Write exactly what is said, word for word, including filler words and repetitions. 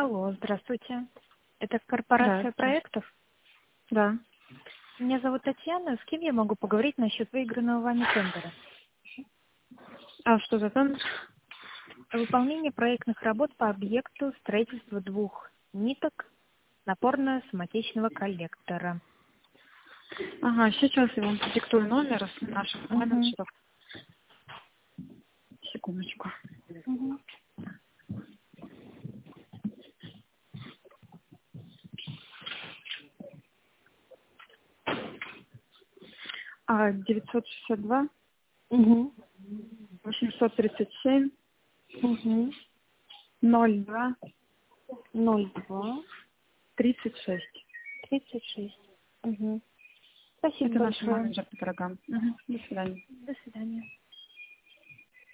Алло, здравствуйте. Это корпорация Здравствуйте. проектов? Да. Меня зовут Татьяна. С кем я могу поговорить насчет выигранного вами тендера? А что за тендер? Выполнение проектных работ по объекту строительства двух ниток напорно-самотечного коллектора. Ага, сейчас я вам продиктую номер с наших Угу. менеджеров. Секундочку. Угу. А, девятьсот шестьдесят два Угу. восемьсот тридцать семь Угу. ноль два ноль два тридцать шесть. тридцать шесть. Угу. Спасибо Это наш большое. менеджер по торгам. Угу. До свидания. До свидания.